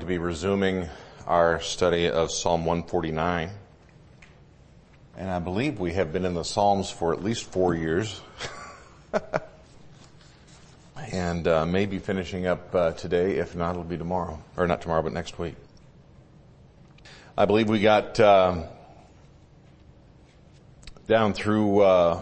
to be resuming our study of Psalm 149. And I believe we have been in the Psalms for at least 4 years. And maybe finishing up today. If not, it'll be tomorrow. Or not tomorrow, but next week. I believe we got down through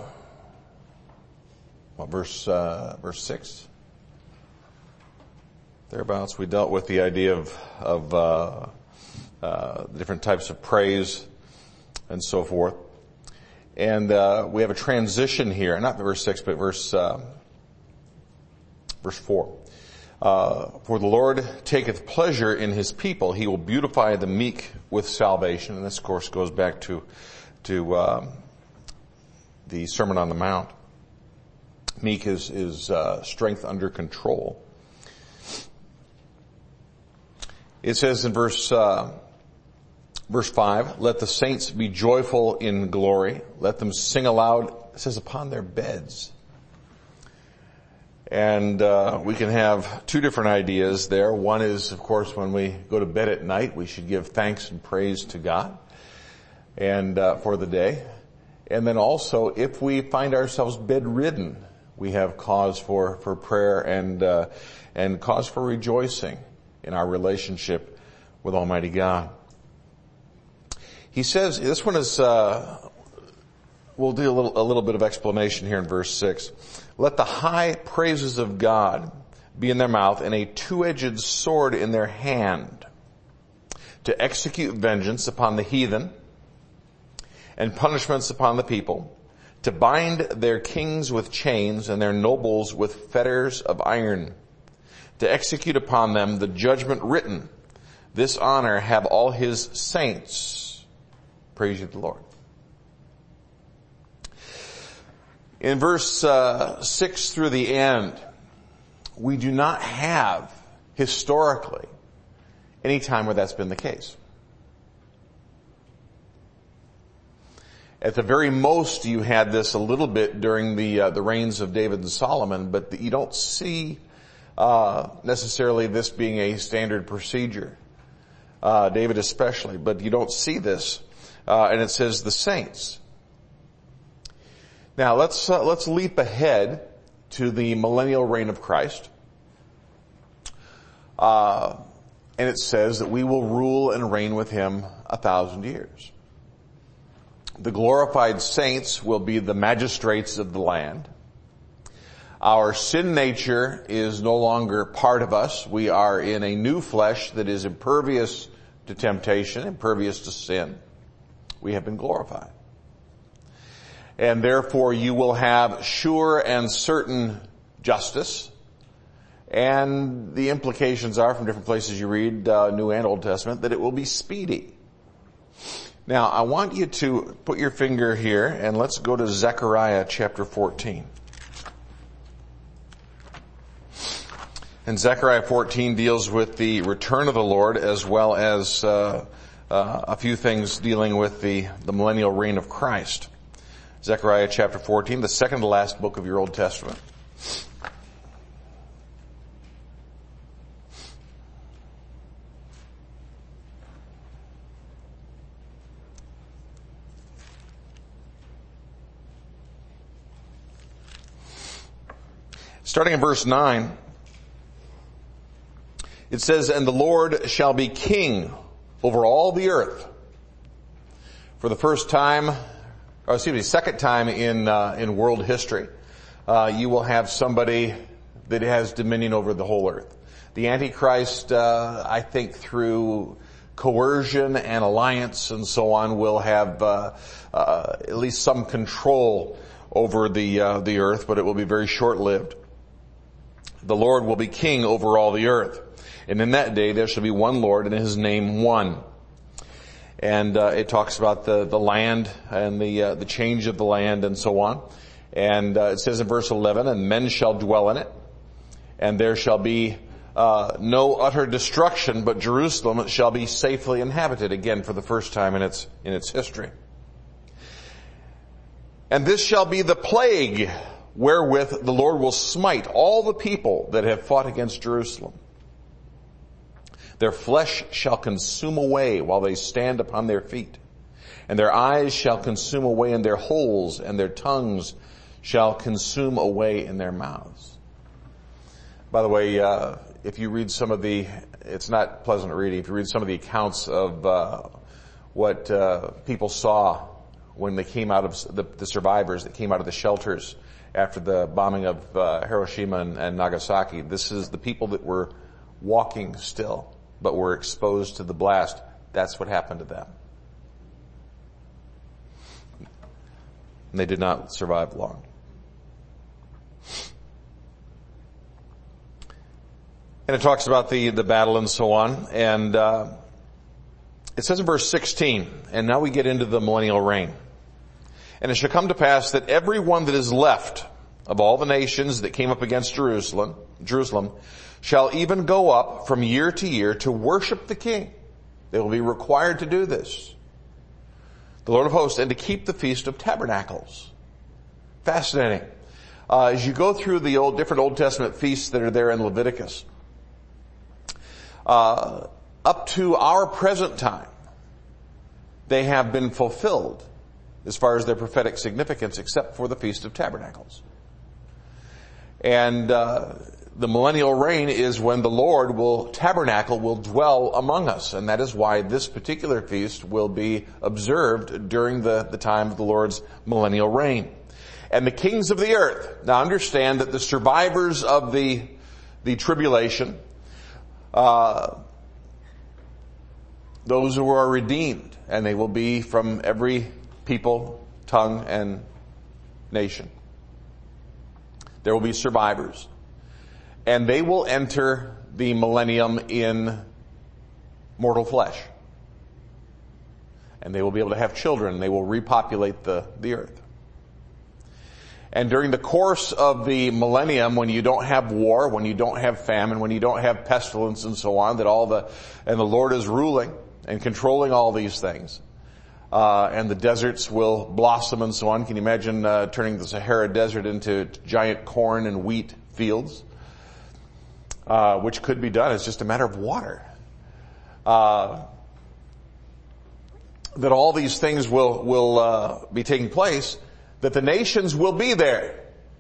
verse 6? Thereabouts. We dealt with the idea of different types of praise and so forth. And we have a transition here, not verse 6, but verse 4. For the Lord taketh pleasure in his people. He will beautify the meek with salvation. And this, of course, goes back to the Sermon on the Mount. Meek is strength under control. It says in verse 5, let the saints be joyful in glory. Let them sing aloud, it says, upon their beds. And we can have two different ideas there. One is, of course, when we go to bed at night, we should give thanks and praise to God and for the day. And then also, if we find ourselves bedridden, we have cause for prayer and cause for rejoicing in our relationship with Almighty God. He says, this one is, we'll do a little bit of explanation here in verse 6. Let the high praises of God be in their mouth and a two-edged sword in their hand, to execute vengeance upon the heathen and punishments upon the people, to bind their kings with chains and their nobles with fetters of iron, to execute upon them the judgment written. This honor have all his saints. Praise ye the Lord. In verse 6 through the end, we do not have, historically, any time where that's been the case. At the very most, you had this a little bit during the reigns of David and Solomon, but you don't see necessarily this being a standard procedure. David especially, but you don't see this. And it says the saints. Now let's leap ahead to the millennial reign of Christ. And it says that we will rule and reign with him 1,000 years. The glorified saints will be the magistrates of the land. Our sin nature is no longer part of us. We are in a new flesh that is impervious to temptation, impervious to sin. We have been glorified. And therefore you will have sure and certain justice. And the implications are, from different places you read, New and Old Testament, that it will be speedy. Now, I want you to put your finger here and let's go to Zechariah chapter 14. And Zechariah 14 deals with the return of the Lord as well as a few things dealing with the millennial reign of Christ. Zechariah chapter 14, the second to last book of your Old Testament. Starting in verse 9, it says, and the Lord shall be king over all the earth. For the second time in world history, you will have somebody that has dominion over the whole earth. The Antichrist, I think through coercion and alliance and so on, will have at least some control over the earth, but it will be very short-lived. The Lord will be king over all the earth. And in that day there shall be one Lord, and his name one. And it talks about the land and the change of the land and so on. And it says in verse 11, and men shall dwell in it, and there shall be no utter destruction, but Jerusalem shall be safely inhabited, again for the first time in its history. And this shall be the plague wherewith the Lord will smite all the people that have fought against Jerusalem. Their flesh shall consume away while they stand upon their feet. And their eyes shall consume away in their holes, and their tongues shall consume away in their mouths. By the way, if you read some of it's not pleasant reading, if you read some of the accounts of what people saw when they came out of the survivors that came out of the shelters after the bombing of Hiroshima and Nagasaki, this is the people that were walking still, but were exposed to the blast. That's what happened to them. And they did not survive long. And it talks about the battle and so on. And it says in verse 16, and now we get into the millennial reign. And it shall come to pass that every one that is left of all the nations that came up against Jerusalem shall even go up from year to year to worship the King. They will be required to do this, the Lord of hosts, and to keep the Feast of Tabernacles. Fascinating. As you go through the different Old Testament feasts that are there in Leviticus, up to our present time, they have been fulfilled as far as their prophetic significance, except for the Feast of Tabernacles. And the millennial reign is when the Lord will dwell among us. And that is why this particular feast will be observed during the time of the Lord's millennial reign. And the kings of the earth. Now understand that the survivors of the tribulation, those who are redeemed, and they will be from every people, tongue, and nation. There will be survivors. And they will enter the millennium in mortal flesh. And they will be able to have children. They will repopulate the earth. And during the course of the millennium, when you don't have war, when you don't have famine, when you don't have pestilence and so on, and the Lord is ruling and controlling all these things, and the deserts will blossom and so on. Can you imagine turning the Sahara Desert into giant corn and wheat fields? Which could be done. It's just a matter of water. That all these things will be taking place, that the nations will be there.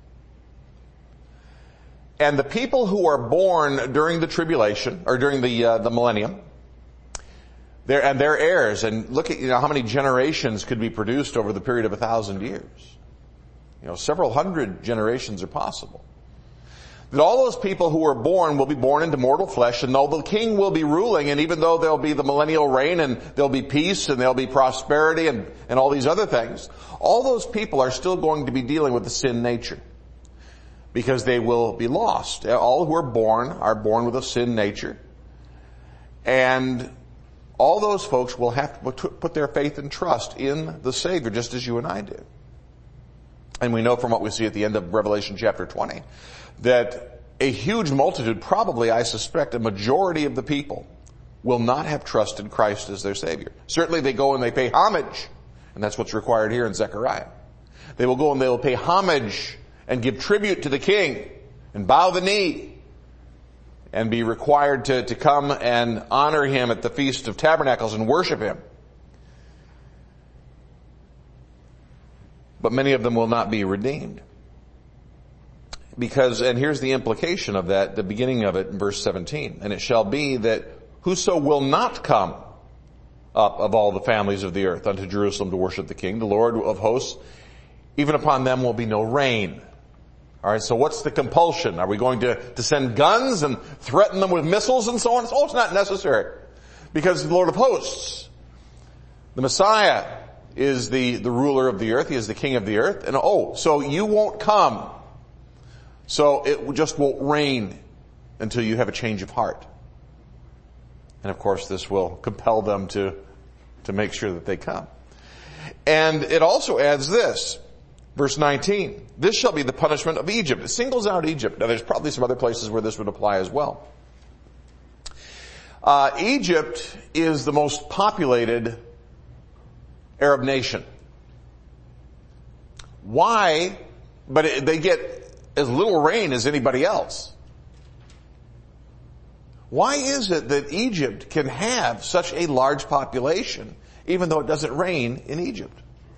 And the people who are born during the tribulation, or during the millennium, their heirs, and look at, how many generations could be produced over the period of 1,000 years. Several hundred generations are possible. That all those people who are born will be born into mortal flesh, and though the King will be ruling, and even though there'll be the millennial reign, and there'll be peace, and there'll be prosperity, and all these other things, all those people are still going to be dealing with the sin nature. Because they will be lost. All who are born with a sin nature. And all those folks will have to put their faith and trust in the Savior, just as you and I do. And we know from what we see at the end of Revelation chapter 20, that a huge multitude, probably I suspect a majority of the people, will not have trusted Christ as their Savior. Certainly they go and they pay homage, and that's what's required here in Zechariah. They will go and they will pay homage and give tribute to the King and bow the knee and be required to come and honor Him at the Feast of Tabernacles and worship Him. But many of them will not be redeemed. Because, and here's the implication of that, the beginning of it in verse 17. And it shall be that whoso will not come up of all the families of the earth unto Jerusalem to worship the King, the Lord of hosts, even upon them will be no rain. Alright, so what's the compulsion? Are we going to send guns and threaten them with missiles and so on? Oh, it's not necessary. Because the Lord of hosts, the Messiah, is the ruler of the earth. He is the King of the earth. And so you won't come. So it just won't rain until you have a change of heart. And of course this will compel them to make sure that they come. And it also adds this, verse 19, this shall be the punishment of Egypt. It singles out Egypt. Now there's probably some other places where this would apply as well. Egypt is the most populated Arab nation. Why? But they get as little rain as anybody else. Why is it that Egypt can have such a large population, even though it doesn't rain in Egypt?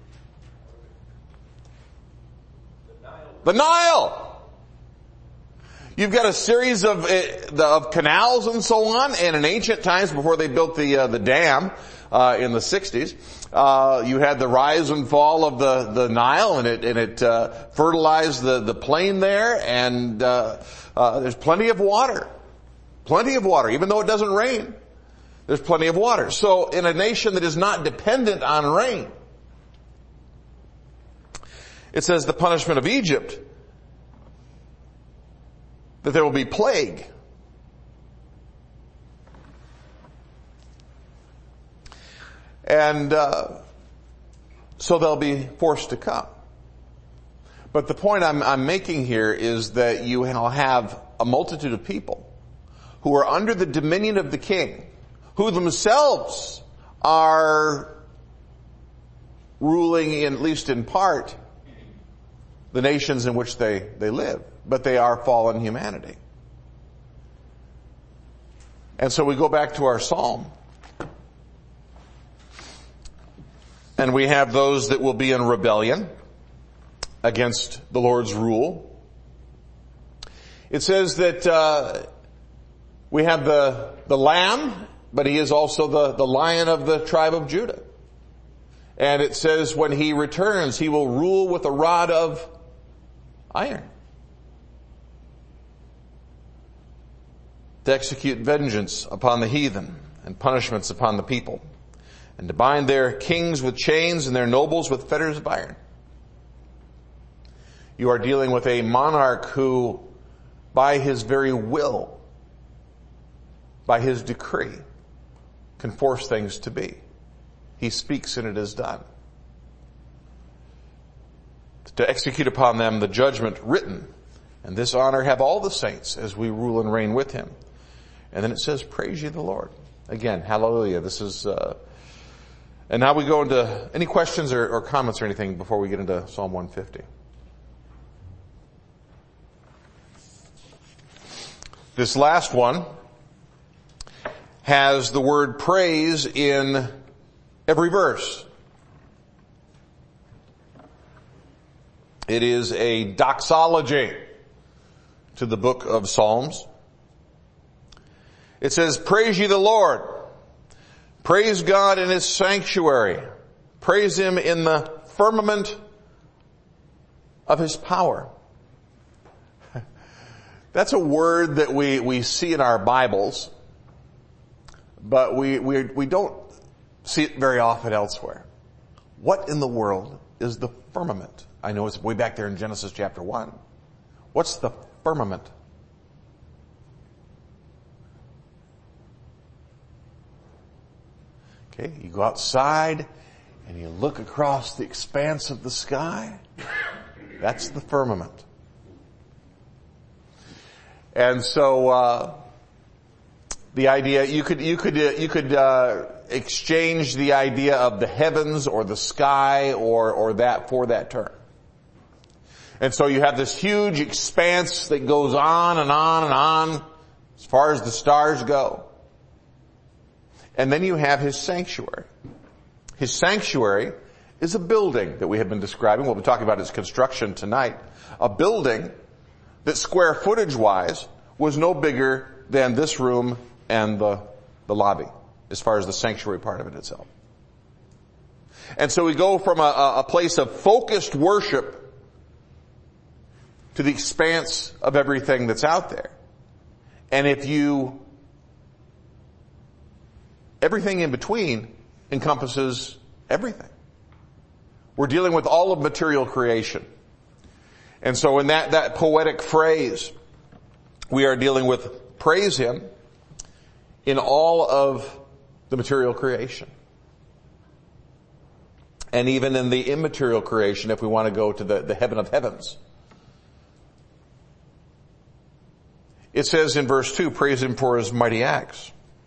The Nile! You've got a series of canals and so on, and in ancient times, before they built the dam in the 60s, you had the rise and fall of the Nile, and it fertilized the plain there, and there's plenty of water. Plenty of water, even though it doesn't rain. There's plenty of water. So in a nation that is not dependent on rain, it says the punishment of Egypt, that there will be plague. And so they'll be forced to come. But the point I'm making here is that you will have a multitude of people who are under the dominion of the king, who themselves are ruling, at least in part, the nations in which they live. But they are fallen humanity. And so we go back to our psalm. And we have those that will be in rebellion against the Lord's rule. It says that we have the lamb, but he is also the lion of the tribe of Judah. And it says when he returns, he will rule with a rod of iron, to execute vengeance upon the heathen and punishments upon the people, and to bind their kings with chains and their nobles with fetters of iron. You are dealing with a monarch who, by his very will, by his decree, can force things to be. He speaks and it is done. To execute upon them the judgment written, and this honor have all the saints as we rule and reign with him. And then it says, praise ye the Lord. Again, hallelujah. This is, and now we go into any questions or comments or anything before we get into Psalm 150. This last one has the word praise in every verse. It is a doxology to the book of Psalms. It says, praise ye the Lord. Praise God in his sanctuary. Praise him in the firmament of his power. That's a word that we see in our Bibles, but we don't see it very often elsewhere. What in the world is the firmament? I know it's way back there in Genesis chapter 1. What's the firmament? Okay, you go outside and you look across the expanse of the sky. That's the firmament. And so, the idea, you could exchange the idea of the heavens or the sky or that for that term. And so you have this huge expanse that goes on and on and on as far as the stars go. And then you have his sanctuary. His sanctuary is a building that we have been describing. We'll be talking about its construction tonight. A building that square footage wise was no bigger than this room and the lobby as far as the sanctuary part of it itself. And so we go from a place of focused worship to the expanse of everything that's out there. And everything in between encompasses everything. We're dealing with all of material creation. And so in that poetic phrase, we are dealing with praise him in all of the material creation. And even in the immaterial creation, if we want to go to the heaven of heavens. It says in verse 2, praise him for his mighty acts.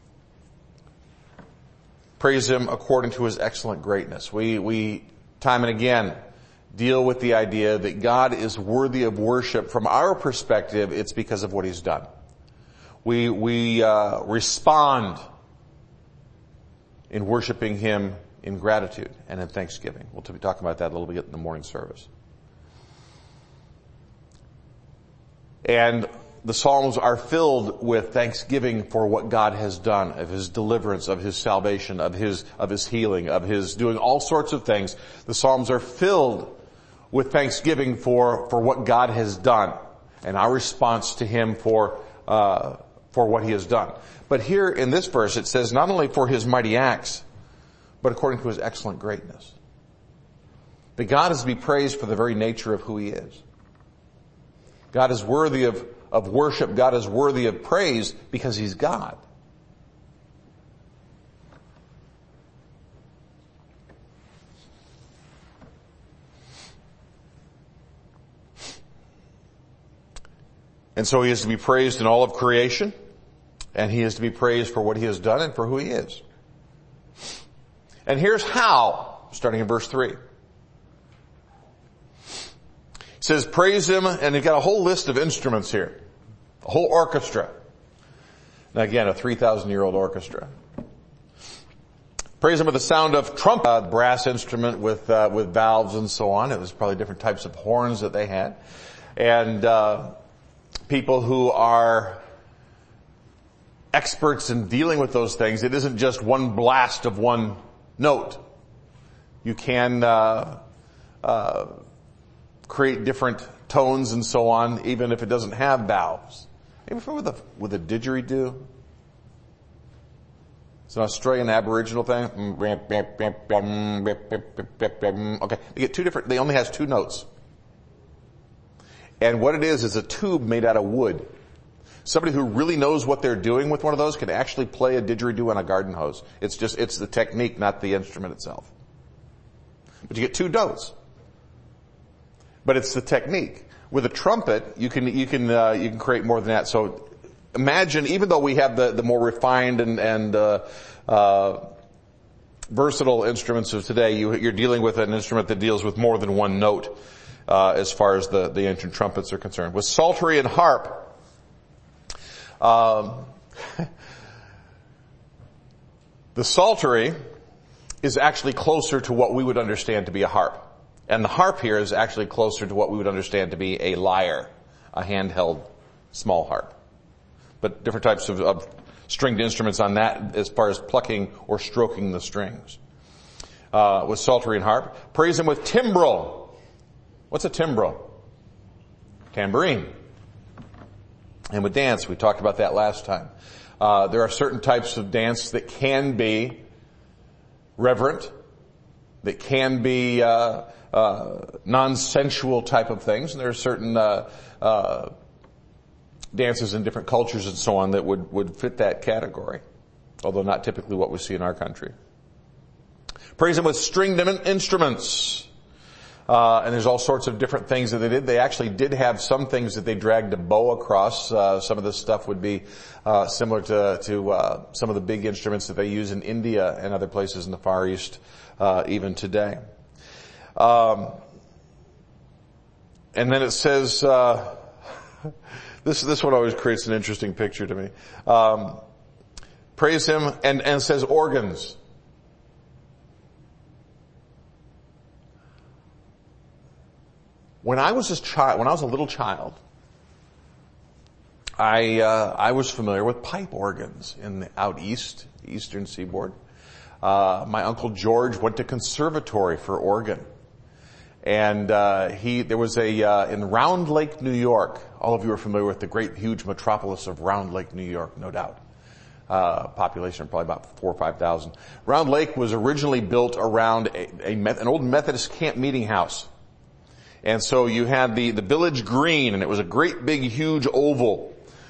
Praise him according to his excellent greatness. We time and again deal with the idea that God is worthy of worship. From our perspective, it's because of what he's done. We respond in worshiping Him in gratitude and in thanksgiving. We'll be talking about that a little bit in the morning service. And the Psalms are filled with thanksgiving for what God has done, of His deliverance, of His salvation, of His healing, of His doing all sorts of things. The Psalms are filled with thanksgiving for what God has done and our response to Him for what He has done. But here in this verse it says not only for His mighty acts, but according to His excellent greatness. That God is to be praised for the very nature of who He is. God is worthy of worship. God is worthy of praise because He's God. And so He is to be praised in all of creation, and He is to be praised for what He has done and for who He is. And here's how, starting in verse 3. It says, praise Him, and you've got a whole list of instruments here. A whole orchestra. Now again, a 3,000-year-old orchestra. Praise Him with the sound of trumpet, brass instrument with valves and so on. It was probably different types of horns that they had. And people who are experts in dealing with those things, it isn't just one blast of one note. You can create different tones and so on, even if it doesn't have valves. Maybe with a didgeridoo. It's an Australian Aboriginal thing. Okay, you get two different. They only has two notes, and what it is a tube made out of wood. Somebody who really knows what they're doing with one of those can actually play a didgeridoo on a garden hose. It's the technique, not the instrument itself. But you get two notes. But it's the technique. With a trumpet, you can create more than that. So imagine, even though we have the more refined and versatile instruments of today, you're dealing with an instrument that deals with more than one note, as far as the ancient trumpets are concerned. With psaltery and harp, the psaltery is actually closer to what we would understand to be a harp. And the harp here is actually closer to what we would understand to be a lyre, a handheld small harp. But different types of stringed instruments on that as far as plucking or stroking the strings. With psaltery and harp. Praise Him with timbrel. What's a timbrel? Tambourine. And with dance, we talked about that last time. There are certain types of dance that can be reverent, that can be non-sensual type of things, and there are certain dances in different cultures and so on that would fit that category, although not typically what we see in our country. Praise Him with stringed instruments. And there's all sorts of different things that they did. They actually did have some things that they dragged a bow across. Some of this stuff would be similar to some of the big instruments that they use in India and other places in the Far East even today. And then it says, this one always creates an interesting picture to me. Praise Him, and says organs. When I was a little child, I was familiar with pipe organs out east, eastern seaboard. My Uncle George went to conservatory for organ. And there was in Round Lake, New York. All of you are familiar with the great, huge metropolis of Round Lake, New York, no doubt. Population of probably about 4,000 or 5,000. Round Lake was originally built around an old Methodist camp meeting house. And so you had the village green, and it was a great big huge oval.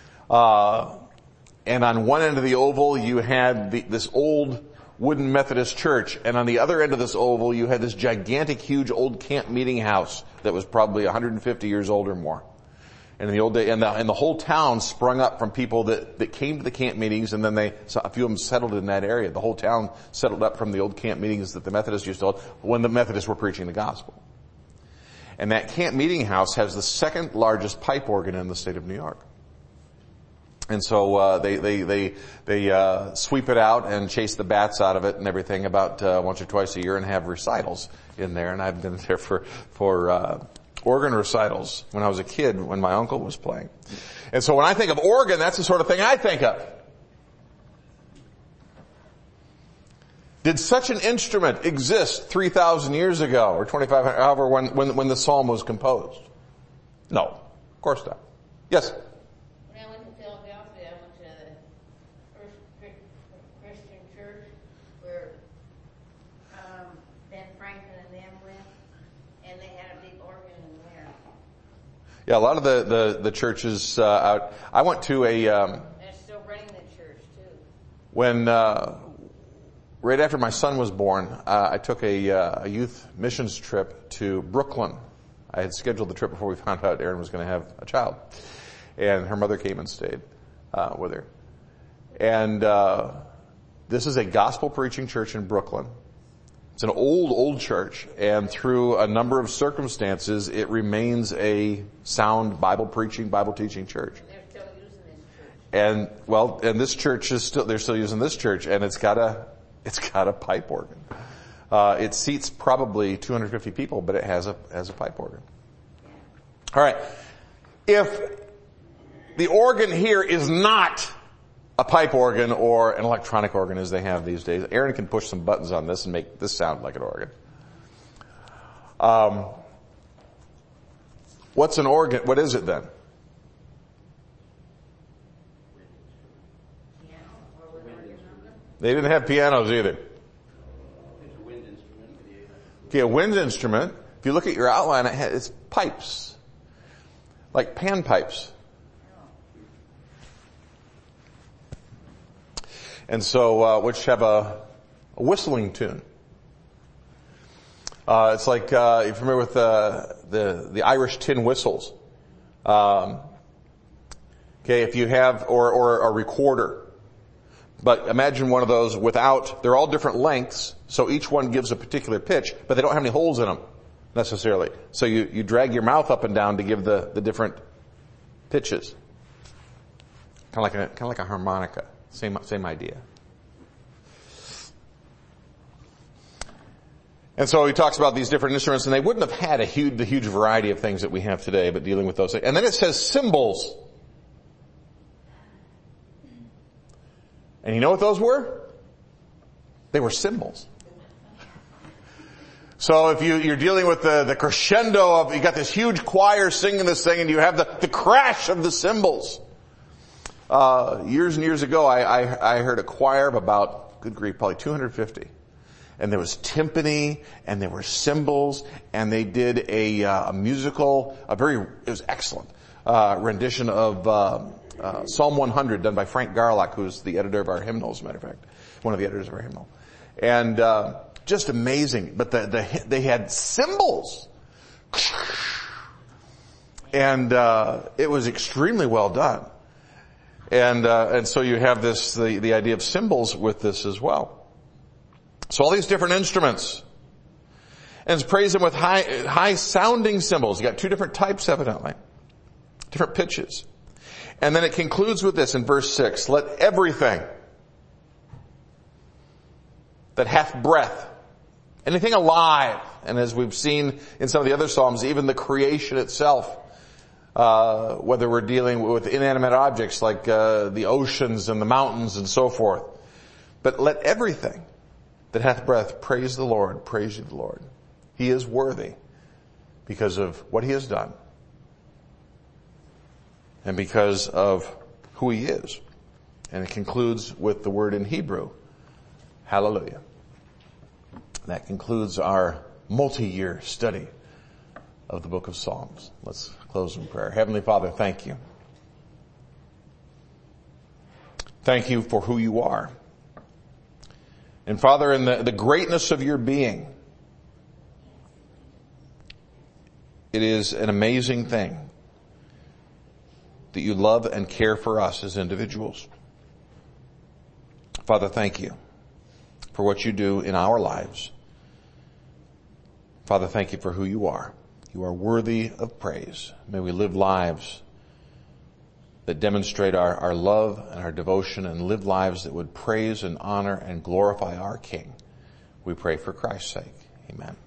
And on one end of the oval you had this old wooden Methodist church, and on the other end of this oval you had this gigantic huge old camp meeting house that was probably 150 years old or more. And in the old day, and the whole town sprung up from people that came to the camp meetings, and then a few of them settled in that area. The whole town settled up from the old camp meetings that the Methodists used to hold when the Methodists were preaching the gospel. And that camp meeting house has the second largest pipe organ in the state of New York. And so, they sweep it out and chase the bats out of it and everything about, once or twice a year and have recitals in there. And I've been there for organ recitals when I was a kid when my uncle was playing. And so when I think of organ, that's the sort of thing I think of. Did such an instrument exist 3,000 years ago or 2,500, however, when the psalm was composed? No, of course not. Yes? When I went to Philadelphia, I went to the First Christian Church where Ben Franklin and them went, and they had a big organ in there. Yeah, a lot of the churches out. I went to They're still running the church too. when right after my son was born, I took a youth missions trip to Brooklyn. I had scheduled the trip before we found out Erin was going to have a child, and her mother came and stayed with her. And this is a gospel preaching church in Brooklyn. It's an old church, and through a number of circumstances, it remains a sound Bible preaching, Bible teaching church. They're still using this church. And this church they're still using this church, and it's got a pipe organ. It seats probably 250 people, but it has a pipe organ. All right. If the organ here is not a pipe organ or an electronic organ as they have these days, Erin can push some buttons on this and make this sound like an organ. What's an organ? What is it then? They didn't have pianos either. Okay, a wind instrument. If you look at your outline, it's pipes. Like panpipes. And so, which have a whistling tune. It's like, you're familiar with the Irish tin whistles. Okay, if you have, or a recorder. But imagine one of those without, they're all different lengths, so each one gives a particular pitch, but they don't have any holes in them, necessarily. So you drag your mouth up and down to give the different pitches. Kind of like a harmonica. Same idea. And so he talks about these different instruments, and they wouldn't have had the huge variety of things that we have today, but dealing with those things. And then it says cymbals. And you know what those were? They were cymbals. So if you're dealing with the crescendo of, you got this huge choir singing this thing, and you have the crash of the cymbals. Years and years ago, I heard a choir of about, good grief, probably 250. And there was timpani, and there were cymbals, and they did a musical, it was excellent, rendition of, Psalm 100 done by Frank Garlock, who's the editor of our hymnal, as a matter of fact. One of the editors of our hymnal. And, just amazing. But they had cymbals. And, it was extremely well done. And so you have the idea of cymbals with this as well. So all these different instruments. And it's praised them with high sounding cymbals. You got two different types evidently. Different pitches. And then it concludes with this in verse 6. Let everything that hath breath, anything alive, and as we've seen in some of the other Psalms, even the creation itself, whether we're dealing with inanimate objects like the oceans and the mountains and so forth. But let everything that hath breath praise the Lord, praise ye the Lord. He is worthy because of what he has done and because of who he is. And it concludes with the word in Hebrew, hallelujah. That concludes our multi-year study of the book of Psalms. Let's close in prayer. Heavenly Father, thank you. Thank you for who you are. And Father, in the greatness of your being, it is an amazing thing that you love and care for us as individuals. Father, thank you for what you do in our lives. Father, thank you for who you are. You are worthy of praise. May we live lives that demonstrate our love and our devotion and live lives that would praise and honor and glorify our King. We pray for Christ's sake. Amen.